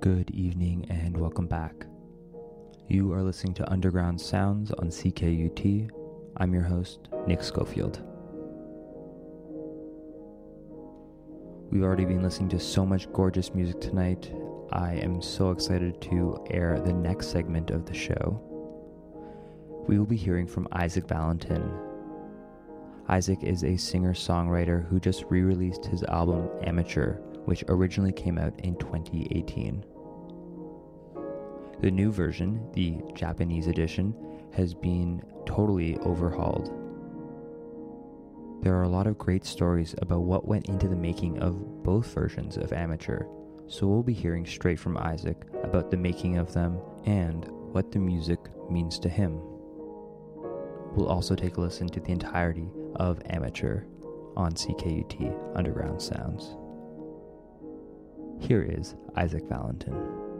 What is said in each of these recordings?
Good evening and welcome back. You are listening to Underground Sounds on CKUT. I'm your host, Nick Schofield. We've already been listening to so much gorgeous music tonight. I am so excited to air the next segment of the show. We will be hearing from Isaac Valentin. Isaac is a singer-songwriter who just re-released his album Amateur, which originally came out in 2018. The new version, the Japanese edition, has been totally overhauled. There are a lot of great stories about what went into the making of both versions of Amateur, so we'll be hearing straight from Isaac about the making of them and what the music means to him. We'll also take a listen to the entirety of Amateur on CKUT Underground Sounds. Here is Isaac Valentin.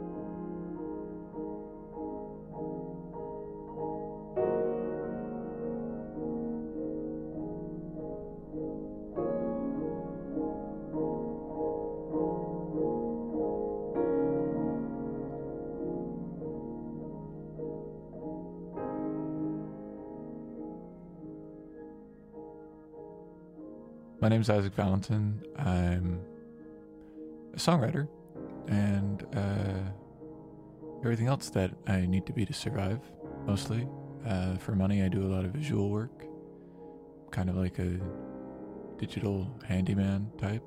My name's Isaac Valentin. I'm a songwriter and everything else that I need to be to survive, mostly. For money, I do a lot of visual work, kind of like a digital handyman type.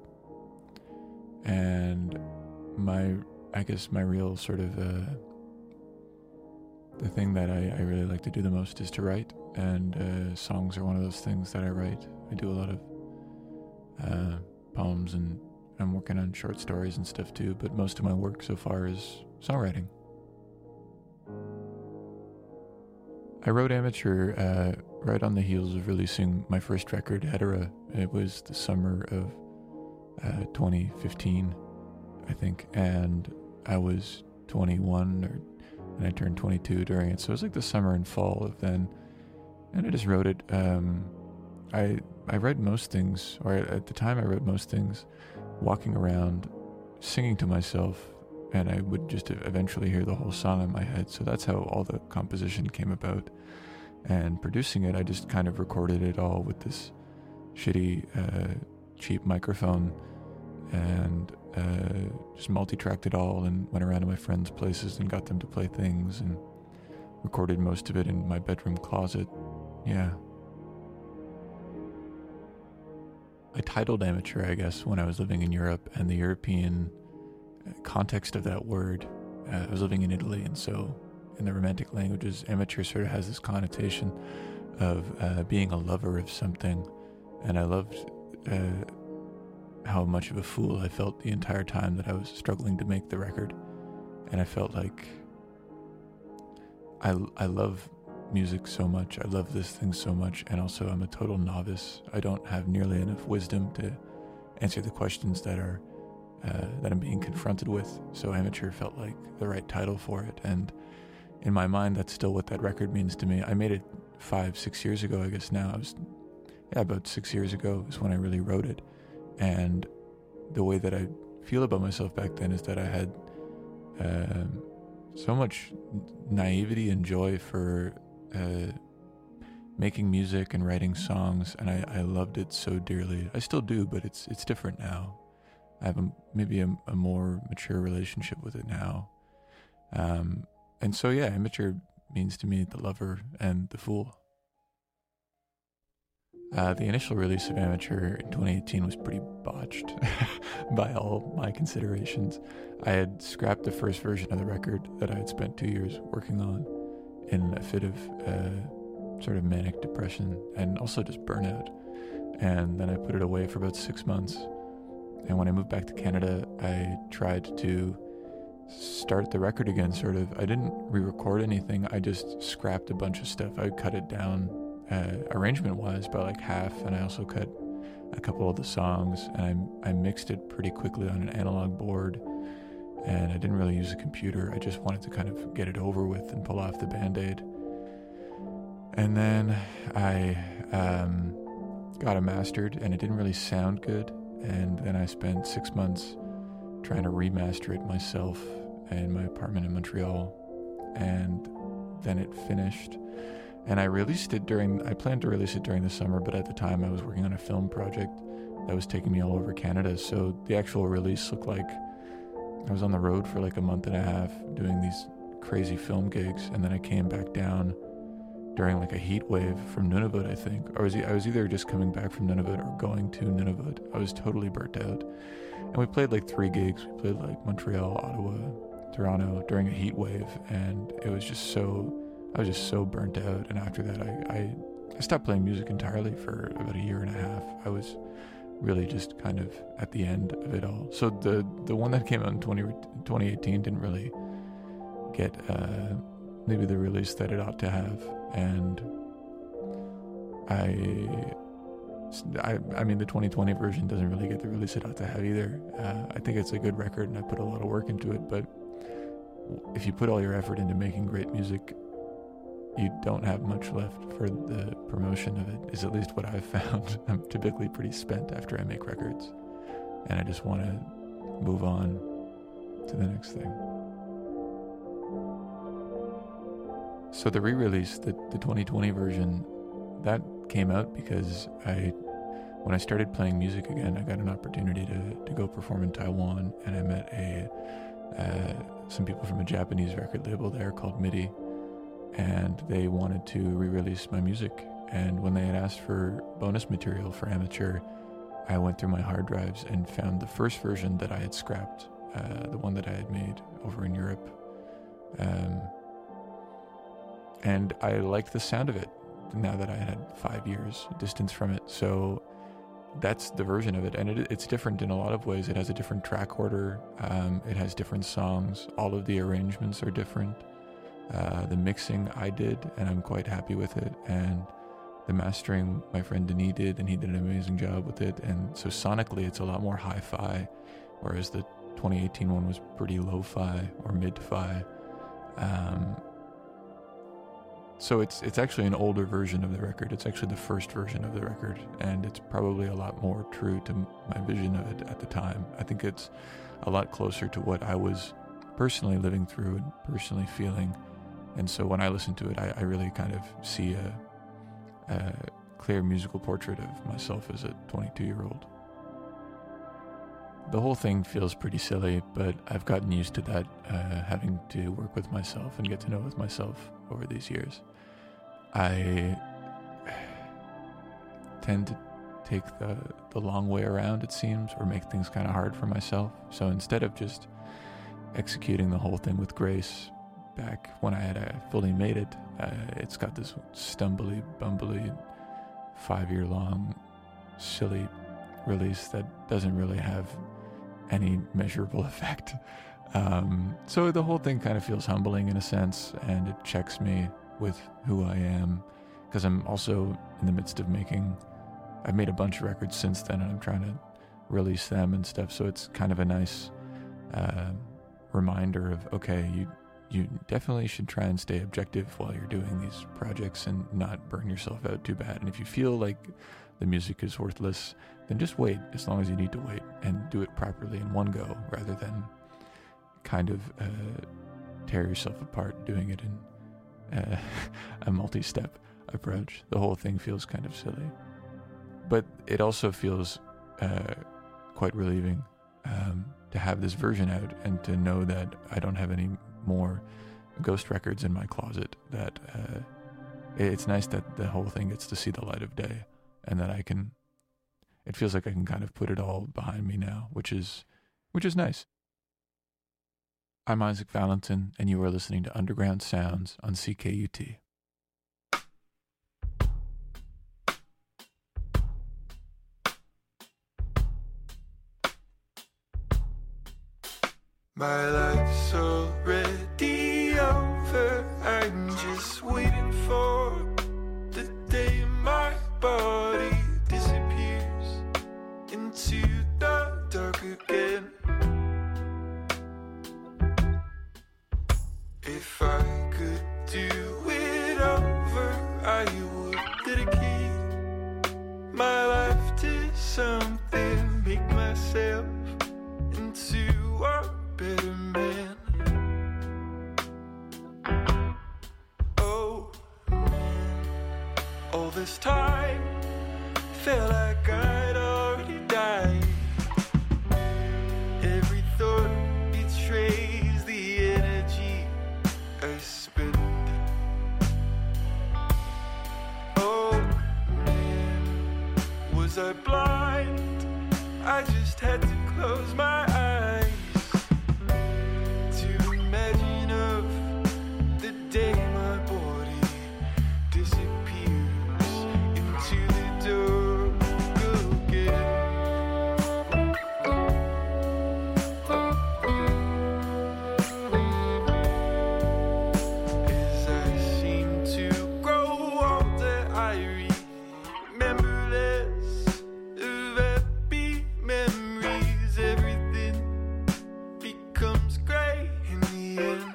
And my real sort of, the thing that I really like to do the most is to write, and songs are one of those things that I write. I do a lot of poems, and I'm working on short stories and stuff too, but most of my work so far is songwriting. I wrote Amateur right on the heels of releasing my first record, Hetera. It was the summer of 2015, I think, and I was 21, and I turned 22 during it, so it was like the summer and fall of then, and I just wrote it. I read most things, or at the time I wrote most things, walking around, singing to myself, and I would just eventually hear the whole song in my head. So that's how all the composition came about. And producing it, I just kind of recorded it all with this shitty, cheap microphone, and just multi-tracked it all, and went around to my friends' places and got them to play things, and recorded most of it in my bedroom closet. Yeah. I titled Amateur, I guess, when I was living in Europe, and the European context of that word, I was living in Italy, and so in the Romantic languages, amateur sort of has this connotation of being a lover of something, and I loved how much of a fool I felt the entire time that I was struggling to make the record, and I felt like I love music so much, I love this thing so much, and also I'm a total novice. I don't have nearly enough wisdom to answer the questions that are that I'm being confronted with, so Amateur felt like the right title for it, and in my mind that's still what that record means to me. I made it 5-6 years ago, I guess now. About 6 years ago is when I really wrote it, and the way that I feel about myself back then is that I had so much naivety and joy for making music and writing songs, and I loved it so dearly. I still do, but it's different now. I have maybe a more mature relationship with it now. And so yeah, Amateur means to me the lover and the fool. The initial release of Amateur in 2018 was pretty botched by all my considerations. I had scrapped the first version of the record that I had spent 2 years working on in a fit of sort of manic depression and also just burnout. And then I put it away for about 6 months. And when I moved back to Canada, I tried to start the record again, sort of. I didn't re-record anything. I just scrapped a bunch of stuff. I cut it down arrangement-wise by like half, and I also cut a couple of the songs, and I mixed it pretty quickly on an analog board, and I didn't really use a computer. I just wanted to kind of get it over with and pull off the Band-Aid. And then I got it mastered, and it didn't really sound good, and then I spent 6 months trying to remaster it myself, in my apartment in Montreal, and then it finished. And I planned to release it during the summer, but at the time I was working on a film project that was taking me all over Canada. So the actual release looked like I was on the road for like a month and a half doing these crazy film gigs. And then I came back down during like a heat wave from Nunavut, I think. Or I was either just coming back from Nunavut or going to Nunavut. I was totally burnt out. And we played like 3 gigs. We played like Montreal, Ottawa, Toronto during a heat wave. And I was just so burnt out. And after that, I stopped playing music entirely for about a year and a half. I was really just kind of at the end of it all. So the one that came out in 2018 didn't really get maybe the release that it ought to have. And I mean, the 2020 version doesn't really get the release it ought to have either. I think it's a good record and I put a lot of work into it, but if you put all your effort into making great music, you don't have much left for the promotion of it, is at least what I've found. I'm typically pretty spent after I make records, and I just want to move on to the next thing. So the re-release, the 2020 version, that came out because when I started playing music again, I got an opportunity to go perform in Taiwan, and I met some people from a Japanese record label there called MIDI, and they wanted to re-release my music. And when they had asked for bonus material for Amateur, I went through my hard drives and found the first version that I had scrapped, the one that I had made over in Europe. And I liked the sound of it now that I had 5 years distance from it. So that's the version of it. And it's different in a lot of ways. It has a different track order. It has different songs. All of the arrangements are different. The mixing I did, and I'm quite happy with it. And the mastering my friend Denis did, and he did an amazing job with it. And so sonically, it's a lot more hi-fi, whereas the 2018 one was pretty lo-fi or mid-fi. So it's actually an older version of the record. It's actually the first version of the record, and it's probably a lot more true to my vision of it at the time. I think it's a lot closer to what I was personally living through and personally feeling. And so when I listen to it, I really kind of see a clear musical portrait of myself as a 22-year-old. The whole thing feels pretty silly, but I've gotten used to that, having to work with myself and get to know with myself over these years. I tend to take the long way around, it seems, or make things kind of hard for myself. So instead of just executing the whole thing with grace back when I had fully made it, it's got this stumbly, bumbly, 5-year-long, silly release that doesn't really have any measurable effect. So the whole thing kind of feels humbling in a sense, and it checks me with who I am, because I'm also in the midst of I've made a bunch of records since then, and I'm trying to release them and stuff. So it's kind of a nice reminder of, okay, you definitely should try and stay objective while you're doing these projects and not burn yourself out too bad. And if you feel like the music is worthless, then just wait as long as you need to wait, and do it properly in one go rather than kind of tear yourself apart doing it in a multi-step approach. The whole thing feels kind of silly, but it also feels quite relieving to have this version out and to know that I don't have any more ghost records in my closet, that it's nice that the whole thing gets to see the light of day, and that it feels like I can kind of put it all behind me now, which is nice. I'm Isaac Valentin, and you are listening to Underground Sounds on CKUT. My life's already over, I'm just waiting for the day my body disappears into the dark again. If I could do it over, I would dedicate my life to something, make myself into a better man. All this time felt like I'd already died. Every thought betrays the energy I spend. Oh man, was I blind? I just had to close my eyes to imagine of the day my body disappears into the dark again. As I seem to grow older, I remember less of happy memories. Everything becomes grey in the end.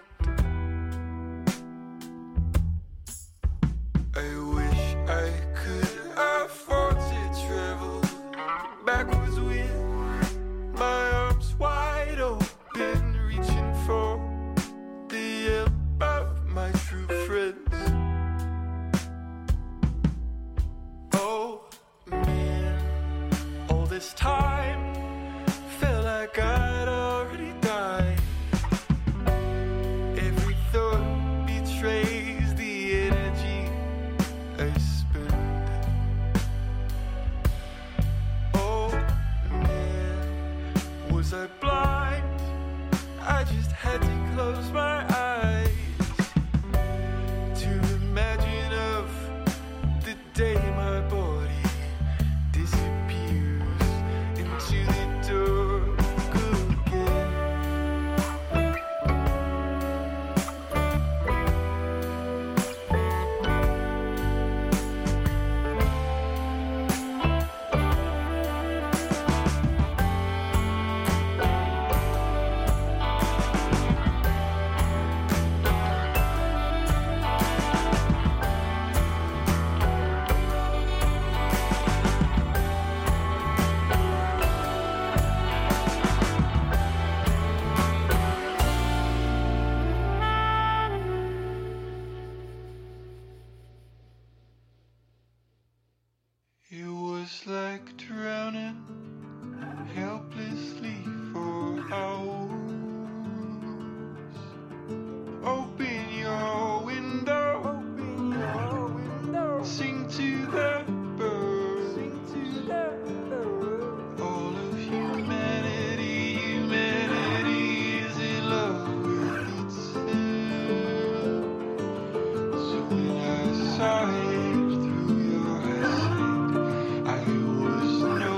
I wish I could afford to travel backwards with my arms wide open, reaching for the help of my true friends. Oh man, all this time felt like I'd already died. Every thought betrays the energy I spend. Oh man, was I blind? I just had to close my eyes to imagine of the day my body disappears into the dark again. It was like drowning helplessly for hours. Open your window, sing to the birds. All of humanity, humanity is in love with itself. So when I sighed through your eyesight, I was no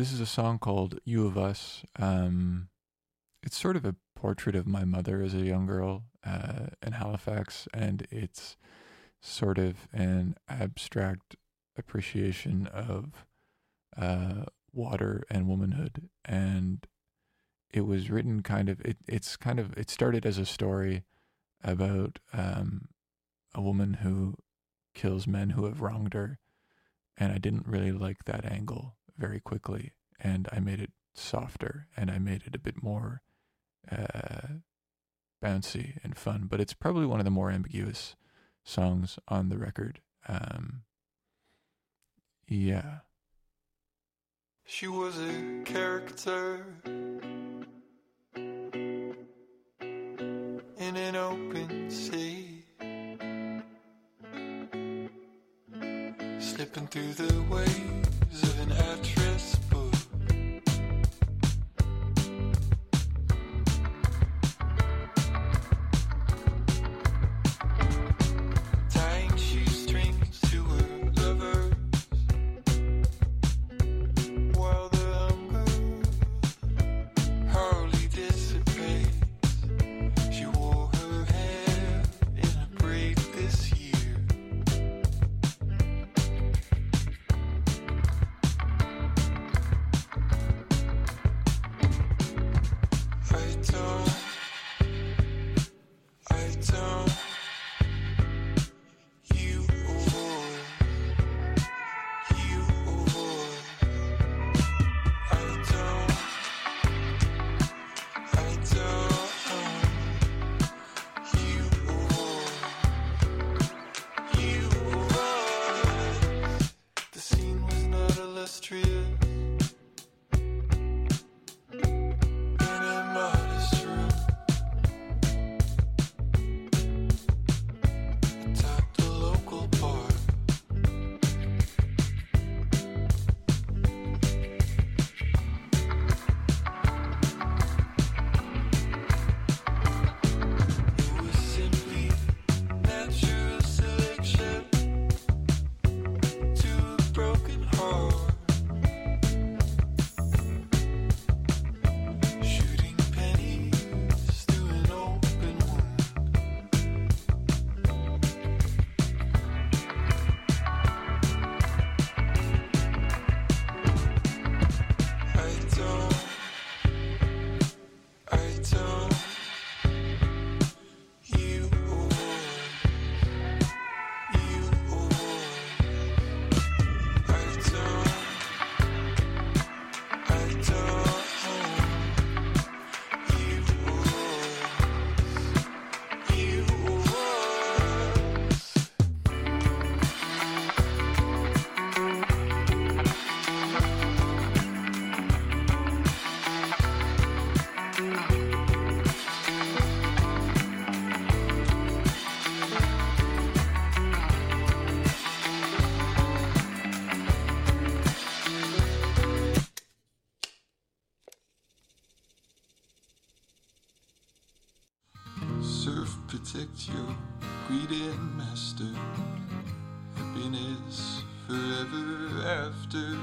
This is a song called You of Us. It's sort of a portrait of my mother as a young girl in Halifax, and it's sort of an abstract appreciation of water and womanhood. And it was written it started as a story about a woman who kills men who have wronged her. And I didn't really like that angle very quickly. And I made it softer, and I made it a bit more bouncy and fun. But it's probably one of the more ambiguous songs on the record. Yeah. She was a character in an open sea, slipping through the waves of an address book. Tying shoestrings to her lovers while the hunger hardly dissipates. She wore her hair in a braid this year. Surf, protect your greedy master. Happiness forever after.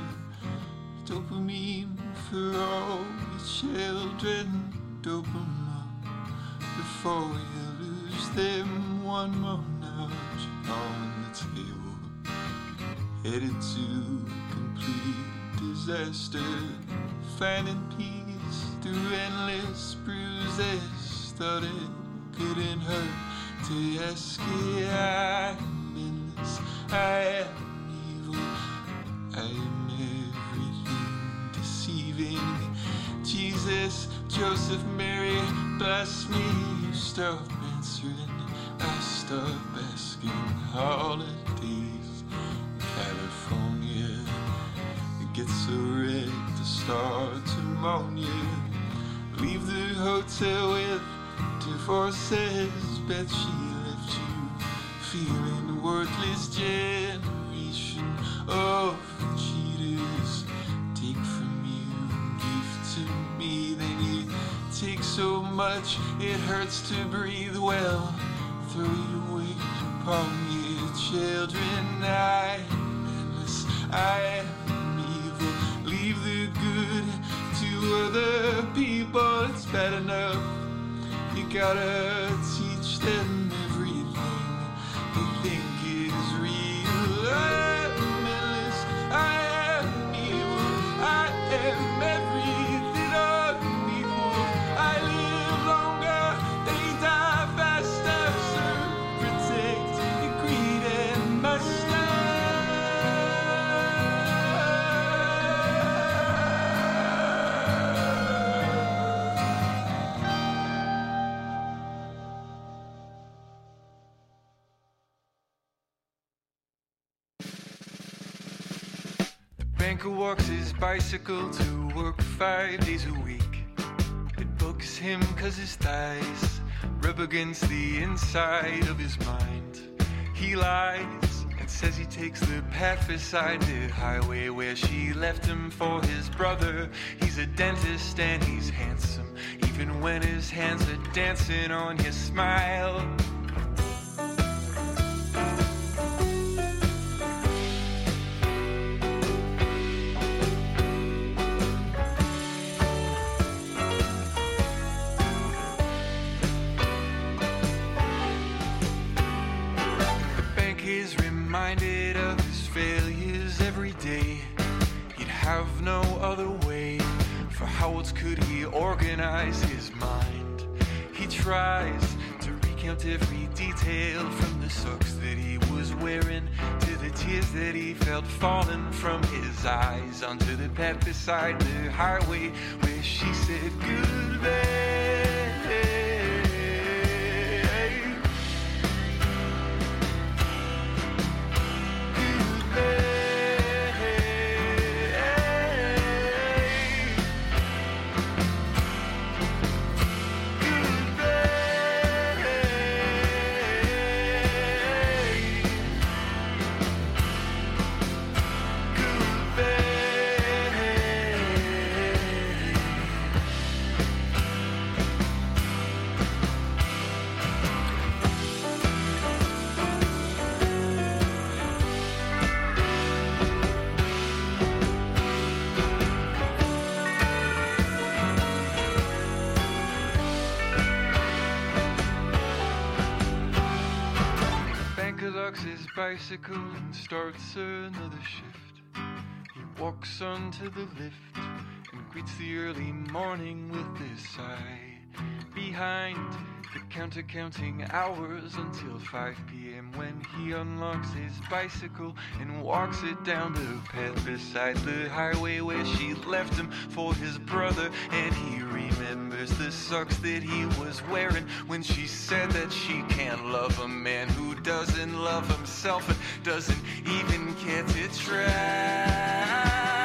Dopamine for all your children. Dope 'em up before you lose them. One more notch on the table. Headed to complete disaster. Finding peace through endless bruises. Thought it couldn't hurt to ask it. I'm endless, I am evil, I am everything deceiving. Jesus, Joseph, Mary, bless me. You stop answering, I stop asking. Holidays in California, it gets so red to start pneumonia. Leave the hotel with divorces. Bet she left you feeling worthless. Generation of cheaters. Take from you, give to me. Then you take so much it hurts to breathe. Well, throw your weight upon your children. I am endless, I am evil. Leave the good good to other people, it's bad enough. You gotta teach them everything they think is real. I'm endless, I am evil, I am everything unequal. I live longer, they die faster, serve, protect, greed and master. Banker walks his bicycle to work 5 days a week. It bugs him cause his thighs rub against the inside of his mind. He lies and says he takes the path beside the highway where she left him for his brother. He's a dentist and he's handsome, even when his hands are dancing on his smile. Reminded of his failures every day. He'd have no other way. For how else could he organize his mind? He tries to recount every detail, from the socks that he was wearing to the tears that he felt falling from his eyes, onto the path beside the highway where she said goodbye. His bicycle and starts another shift. He walks onto the lift and greets the early morning with a sigh. Behind the counter counting hours until 5 p.m. when he unlocks his bicycle and walks it down the path beside the highway where she left him for his brother. And he remembers the socks that he was wearing when she said that she can't love a man who doesn't love himself and doesn't even care to try.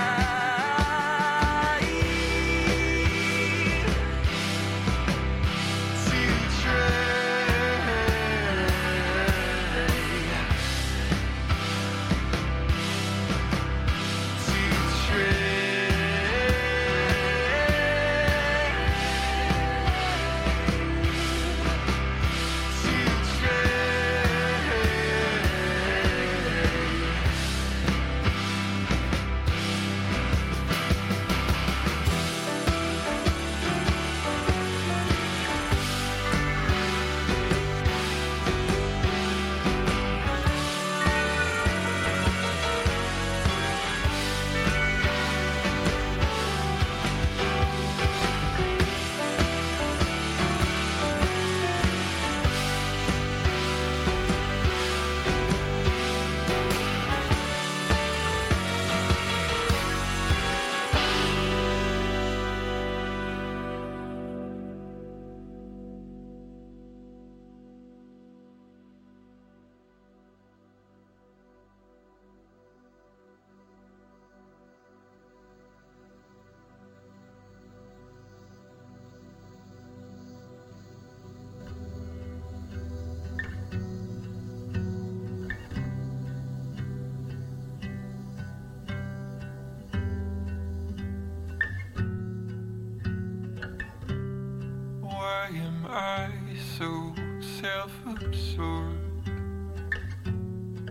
I so self-absorbed?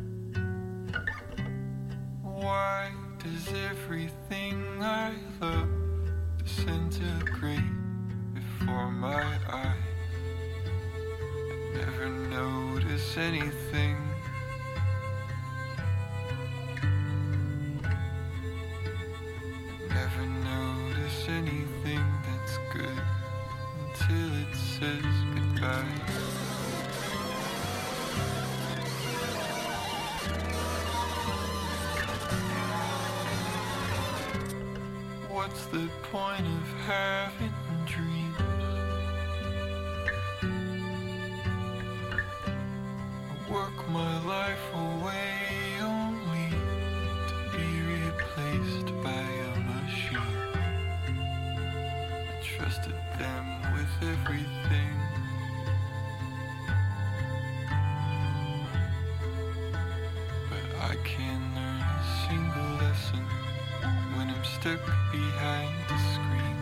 Why does everything I love disintegrate before my eyes. I never notice anything. I never notice anything that's good until it says goodbye. What's the point of having dreams? I work my life away only to be replaced by a machine. I trusted them with everything. But I can't learn a single lesson when I'm stuck behind the screen.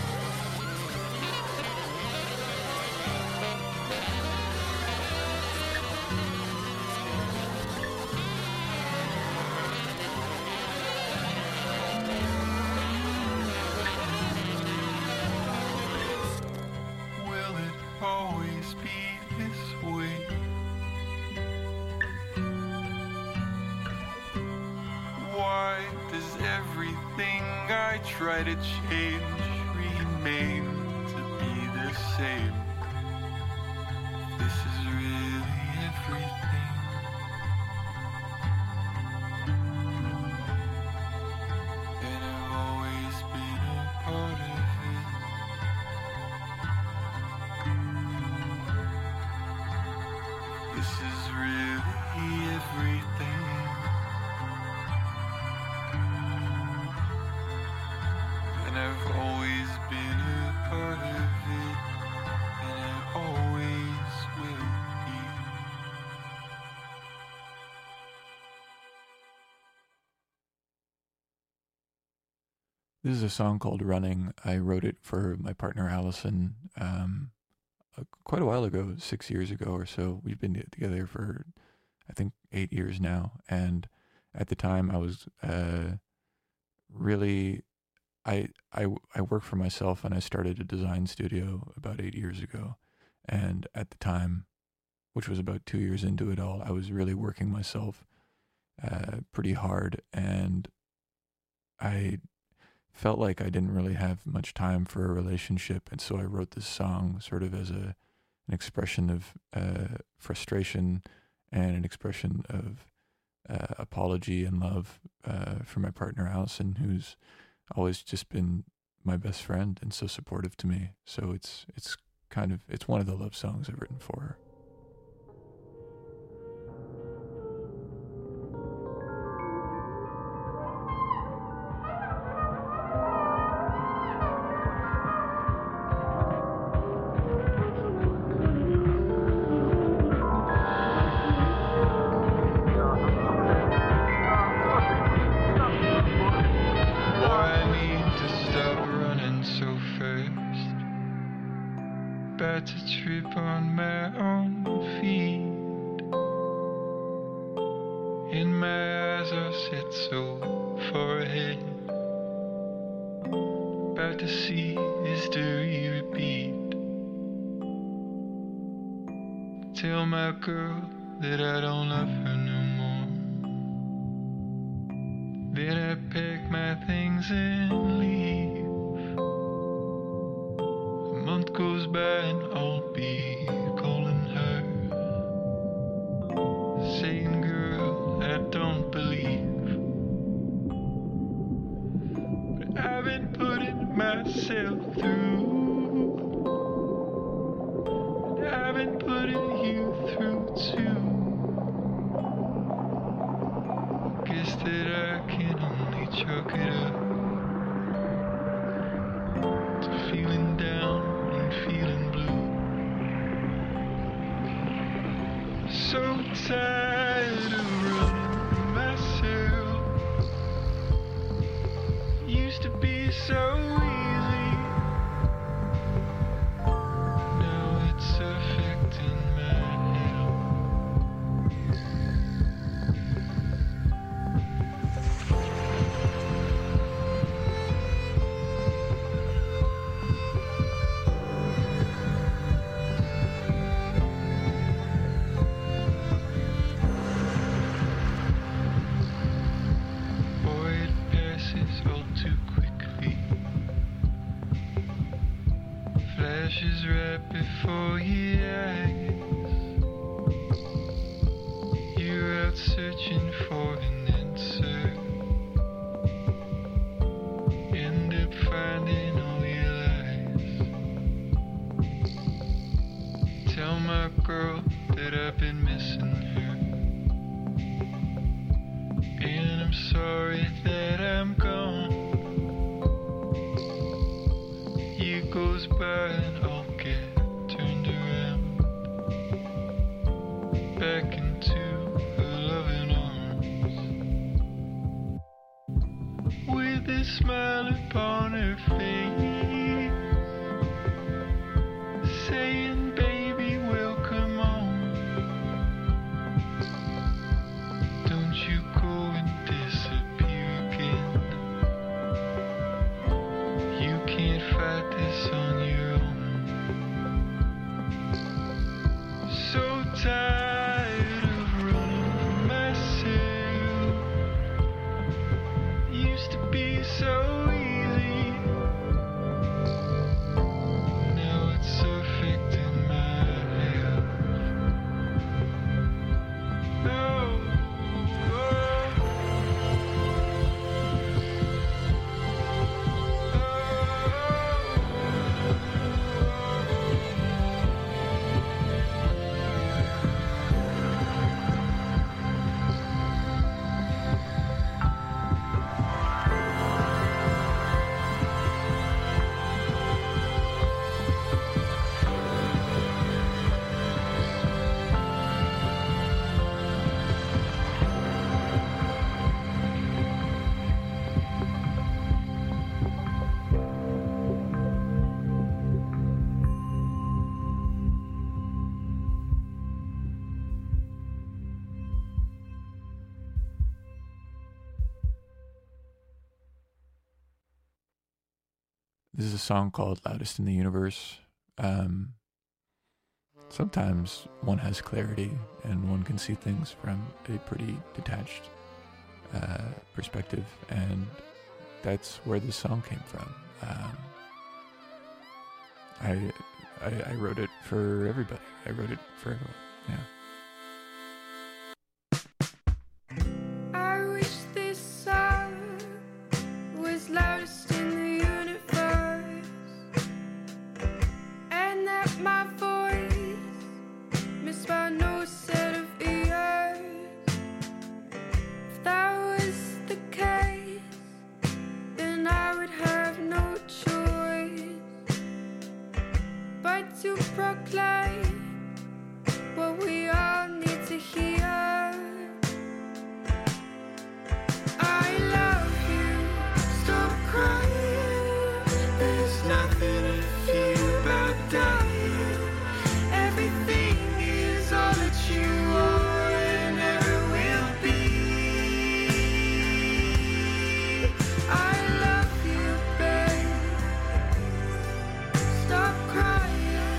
Will it always be this way? Why does everything I try to change remain to be the same? This is really everything. And I've always been a part of it. This is really everything. And I've always been a part of it, and I always will be. This is a song called Running. I wrote it for my partner Allison quite a while ago, 6 years ago or so. We've been together for, I think, 8 years now. And at the time I was really... I work for myself, and I started a design studio about 8 years ago. And at the time, which was about 2 years into it all, I was really working myself pretty hard, and I felt like I didn't really have much time for a relationship. And so I wrote this song sort of as an expression of frustration and an expression of apology and love for my partner Allison, who's always just been my best friend and so supportive to me. So it's one of the love songs I've written for her. About to trip on my own feet, and my eyes are set so far ahead. About to see history repeat. Tell my girl that I don't love her no more. Then I pack my things and leave. A month goes by and I'll be calling her, saying, girl, I don't believe. But I've been putting myself through, and I've been putting you through too. Guess that I can only chalk it up to feeling down and feeling blue. So tired of running myself. Used to be so easy. Now it's affecting my health. whisper and I'll get turned around back into her loving arms with a smile upon her face, saying, baby, welcome home. Don't you go and disappear again. You can't fight this on your own. So tired of running from myself. Used to be so easy. Now it's affecting my health. Oh, This is a song called Loudest in the Universe. Sometimes one has clarity and one can see things from a pretty detached perspective, and that's where this song came from. I wrote it for everybody. I wrote it for everyone. Yeah. I wish this song was loudest in the universe, and that my voice missed by no set of ears. If that was the case, then I would have no choice but to proclaim what we all need to hear. I love you, stop crying. There's nothing to fear about dying. Everything is all that you are and never will be. I love you, babe. Stop crying.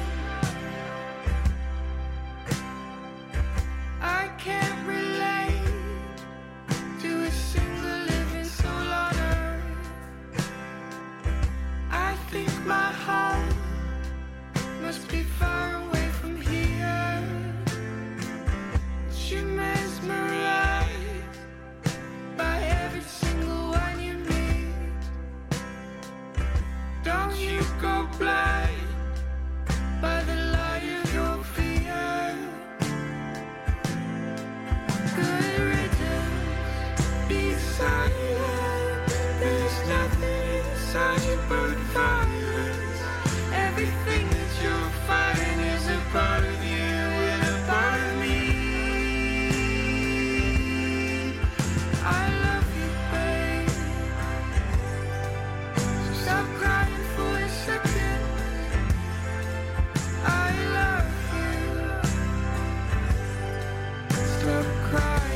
I can't relate to a single living soul on earth. I think my home must be far away from here. But you're mesmerized by every single one you meet. Don't you go blind by the light of your fear. Good riddance, be silent. There's nothing inside you but violence. Everything that you're fighting is a part of you and a part of me. I love you, babe. So stop crying for a second. I love you. Stop crying.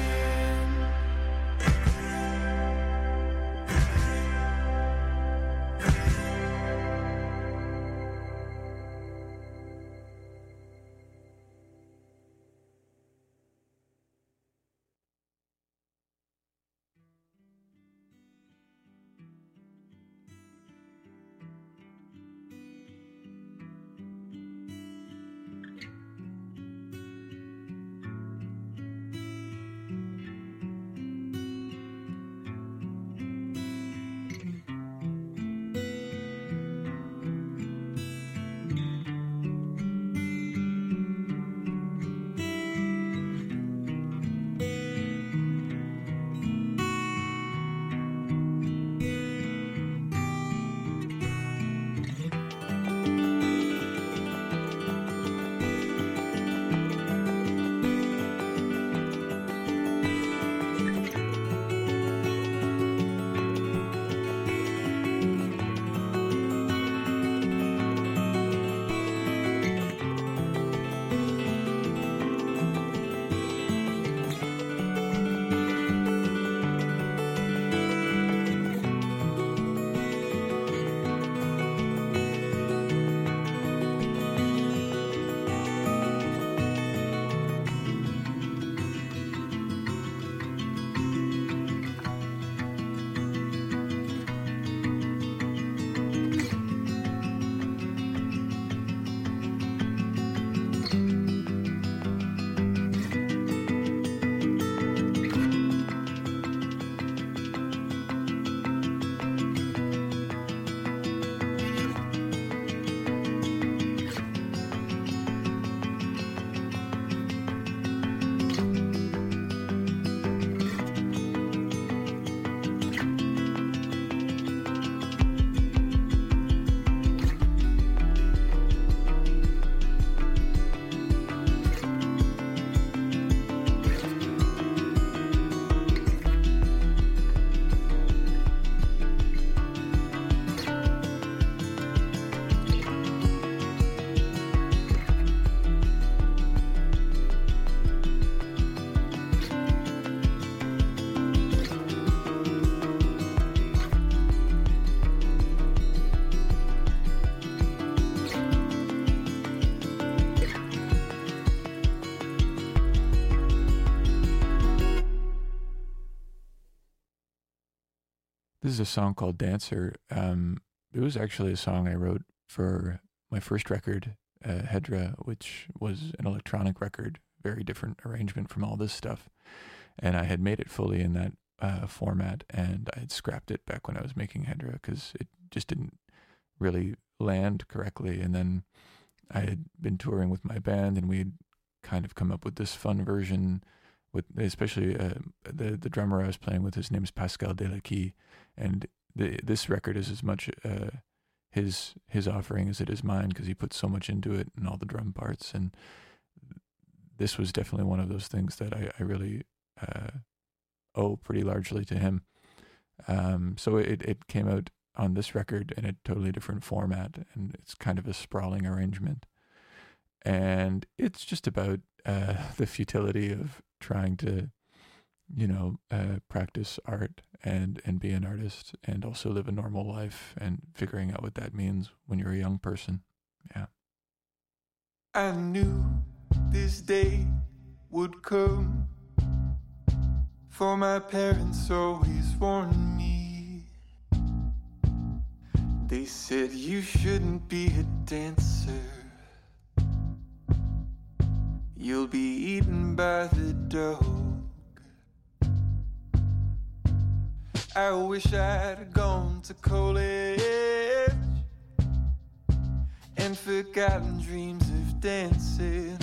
This is a song called Dancer. It was actually a song I wrote for my first record, Hedra, which was an electronic record, very different arrangement from all this stuff. And I had made it fully in that format, and I had scrapped it back when I was making Hedra because it just didn't really land correctly. And then I had been touring with my band, and we'd kind of come up with this fun version with, especially the drummer I was playing with, his name is Pascal Delacqui, and this record is as much his offering as it is mine because he put so much into it and all the drum parts. And this was definitely one of those things that I really owe pretty largely to him. So it came out on this record in a totally different format, and it's kind of a sprawling arrangement. And it's just about the futility of trying to, practice art and be an artist and also live a normal life and figuring out what that means when you're a young person. Yeah. I knew this day would come, for my parents always warned me. They said you shouldn't be a dancer, you'll be eaten by the dog. I wish I'd gone to college and forgotten dreams of dancing,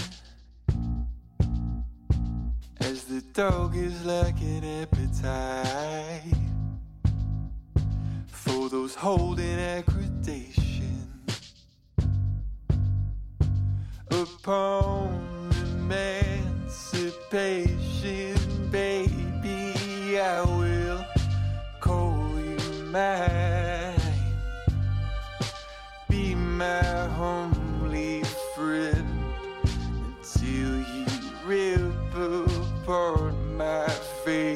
as the dog is lacking appetite for those holding accreditation upon emancipation. Baby, I will call you mine, be my homely friend until you rip apart my face.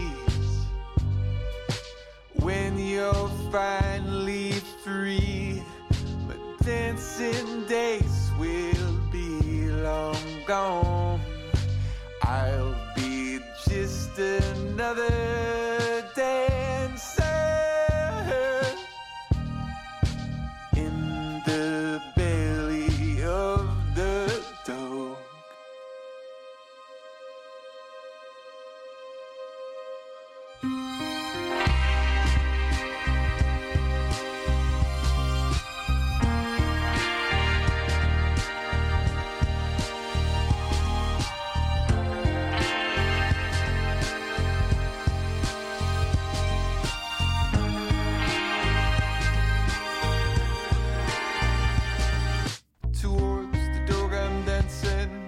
When you're finally free, my dancing days will be long gone. I'll be just another dancer in the belly of the dog. Towards the dog I'm dancing,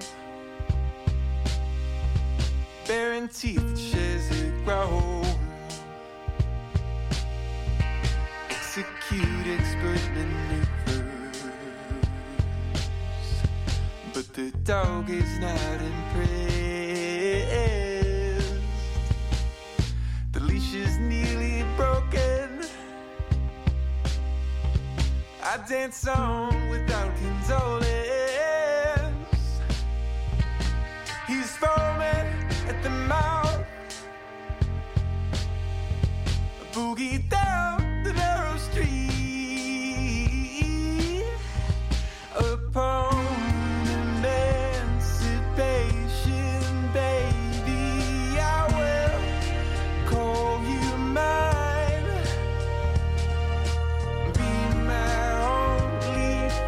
baring teeth that shares a growl. Execute expert maneuvers, but the dog is not impressed. The leash is nearly broken, I dance on without condolence. He's foaming at the mouth, a boogie down the narrow street upon emancipation. Baby, I will call you mine, be my only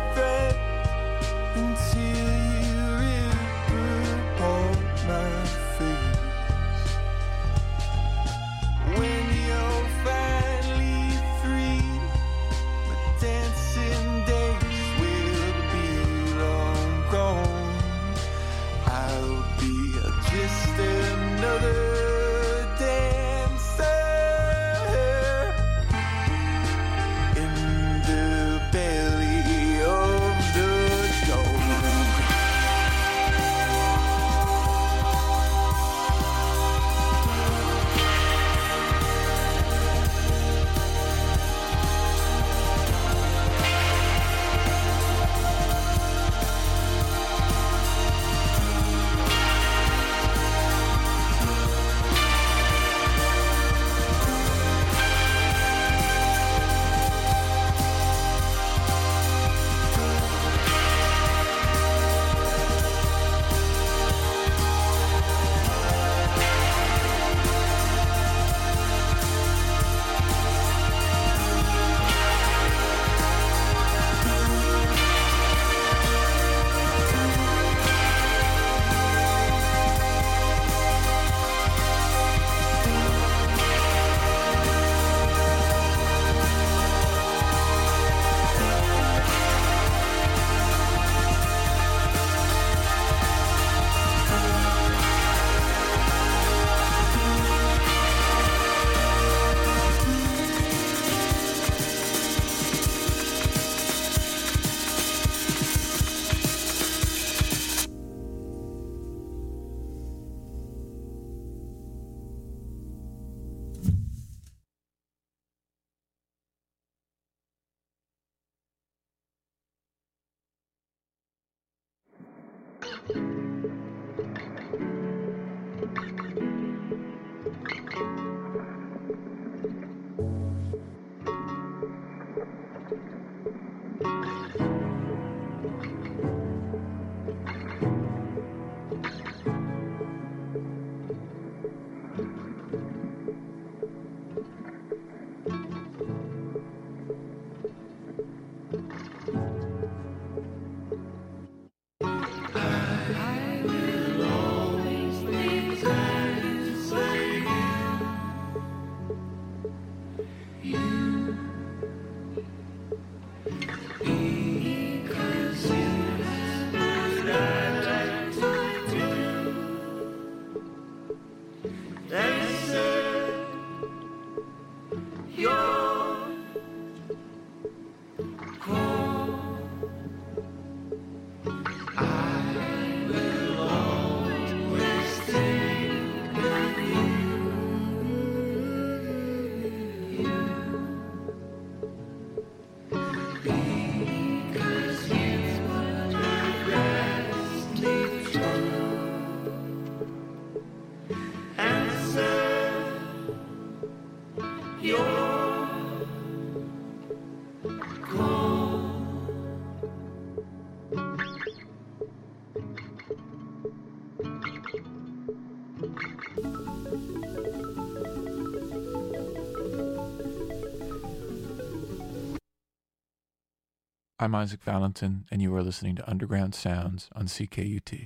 I'm Isaac Valentin, and you are listening to Underground Sounds on CKUT.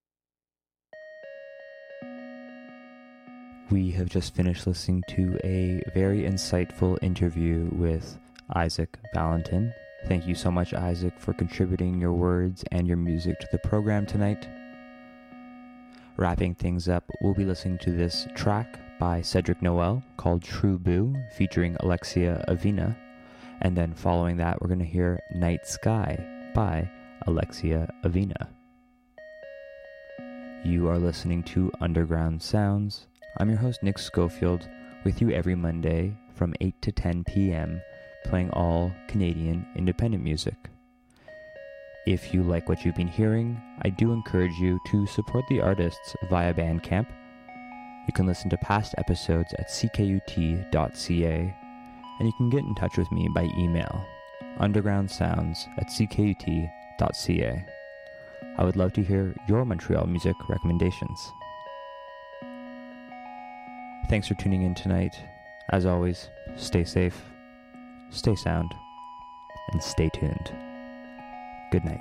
We have just finished listening to a very insightful interview with Isaac Valentin. Thank you so much, Isaac, for contributing your words and your music to the program tonight. Wrapping things up, we'll be listening to this track by Cedric Noel called True Boo, featuring Alexia Avina. And then following that, we're going to hear Night Sky by Alexia Avina. You are listening to Underground Sounds. I'm your host, Nick Schofield, with you every Monday from 8 to 10 p.m., playing all Canadian independent music. If you like what you've been hearing, I do encourage you to support the artists via Bandcamp. You can listen to past episodes at ckut.ca, and you can get in touch with me by email, undergroundsounds@ckut.ca. I would love to hear your Montreal music recommendations. Thanks for tuning in tonight. As always, stay safe, stay sound, and stay tuned. Good night.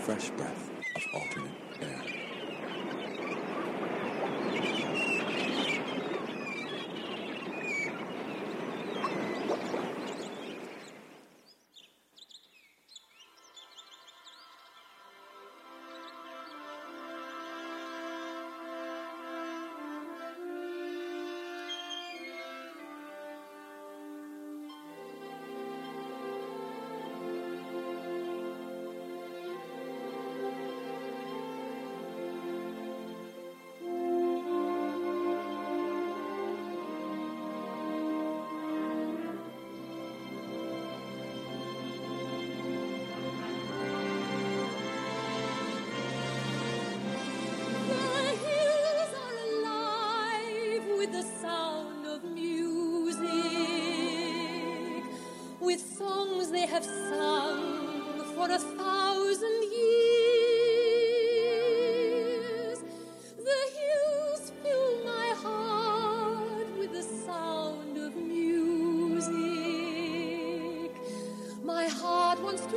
fresh breath of alternate air. With songs they have sung for 1,000